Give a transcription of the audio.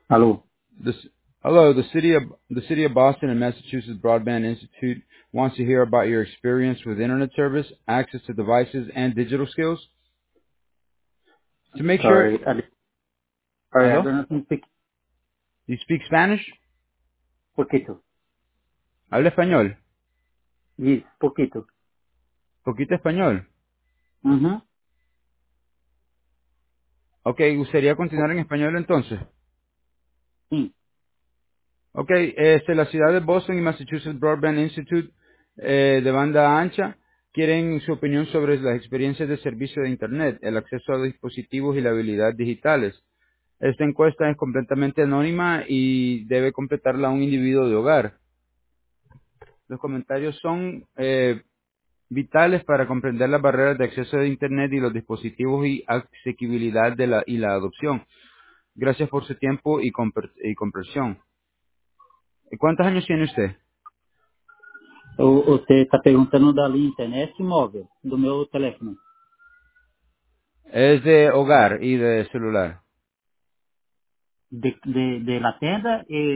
Alô? This, hello, the city of Boston and Massachusetts Broadband Institute wants to hear about your experience with internet service, access to devices, and digital skills. To make sure, Sorry, I hello, don't speak you speak Spanish? poquito. Habla español. Yes, poquito. Poquito español. Uhum. Ok, gustaría continuar en español entonces. Sim. Ok, la ciudad de Boston y Massachusetts Broadband Institute de banda ancha quieren su opinión sobre las experiencias de servicio de Internet, el acceso a dispositivos y la habilidad digitales. Esta encuesta es completamente anónima y debe completarla un individuo de hogar. Los comentarios son vitales para comprender las barreras de acceso a Internet y los dispositivos y asequibilidad y la adopción. Gracias por su tiempo y comprensión. ¿Cuántos años tiene usted? Você está perguntando da linha internet móvel, do meu telefone. Es de hogar y de celular. De la tenda